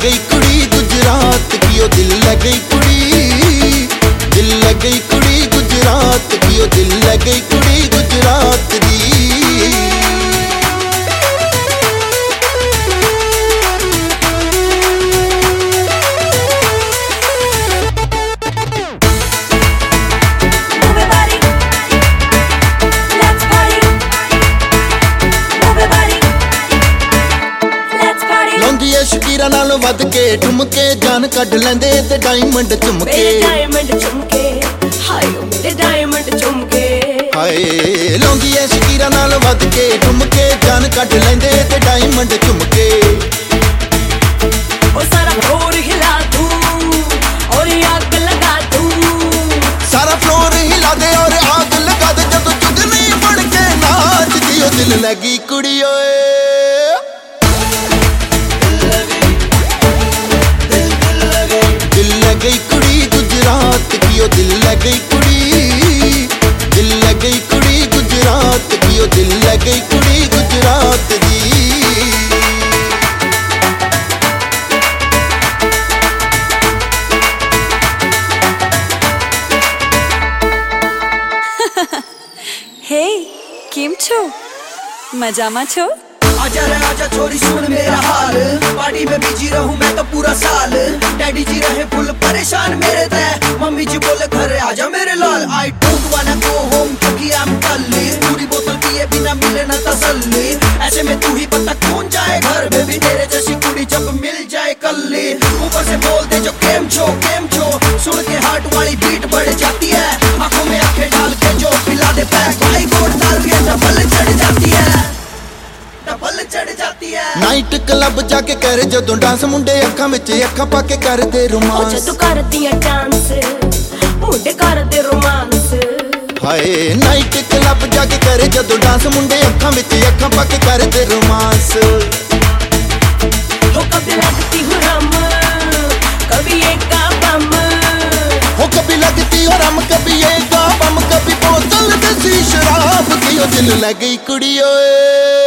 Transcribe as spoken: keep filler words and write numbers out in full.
गई कुड़ी गुजरात की, ओ दिल ले गई कुड़ी, दिल ले गई कुड़ी गुजरात की, ओ दिल ले गई कुड़ी गुजरात दी। शकीरा नालों वध के ठुमके जान कढ लेंदे ते डायमंड चुमके, मेरे डायमंड चुमके, हाय ओ मेरे डायमंड चुमके, हाय लौंदी ऐ शकीरा नालों वध के ठुमके जान कढ लेंदे ते डायमंड चुमके। ओ सारा फ्लोर हिला दूं और आग लगा दूं, सारा फ्लोर हिला दे और आग लगा दे, जदों चुगनी बन के नाचदी ओ दिल लगी कुड़ी ओए, गई कुड़ी गुजरात की, ओ दिल ले गई कुड़ी, दिल ले गई कुड़ी गुजरात की, ओ दिल ले गई कुड़ी गुजरात दी। हे केम छो, मजामा छो? आजा रे आजा छोरी सुन मेरा हाल, पार्टी में बिजी रहूं मैं तो पूरा साल। डैडी जी रहे फुल परेशान मेरे ते, मम्मी जी बोले घर आजा मेरे लाल। आई डोंट वाना गो होम क्योंकि आई एम कल्ली, पूरी बोतल पिए बिना मिले ना तसल्ली। ऐसे में तू ही पता कौन जाए घर, बेबी तेरे जैसी कुड़ी जब मिल जाए कल्ली। ऊपर से बोल दे जो केम छो केम छो, सुन के हार्ट वाली बीट बढ़ जाती है। आंखों में आंखें डाल के जो पिला दे पैक, भाई गोट डाल के डबल चढ़ जाती है, डबल चढ़ जाती है। नाइट क्लब जाके कर जदों डांस, मुंडे अखां विच अखां पा के करदे रोमांस, ओ जदों करदी है डांस मुंडे करदे रोमांस। हाय नाइट क्लब जाके कर जदों डांस, मुंडे अखां विच अखां पा के करदे रोमांस। हो कभी लगती हूँ रम कभी एक का बम, हो कभी लगती हो रम कभी एक का बम, कभी बोतल देसी शराब की, ओ दिल ले गई कुड़ी ओए।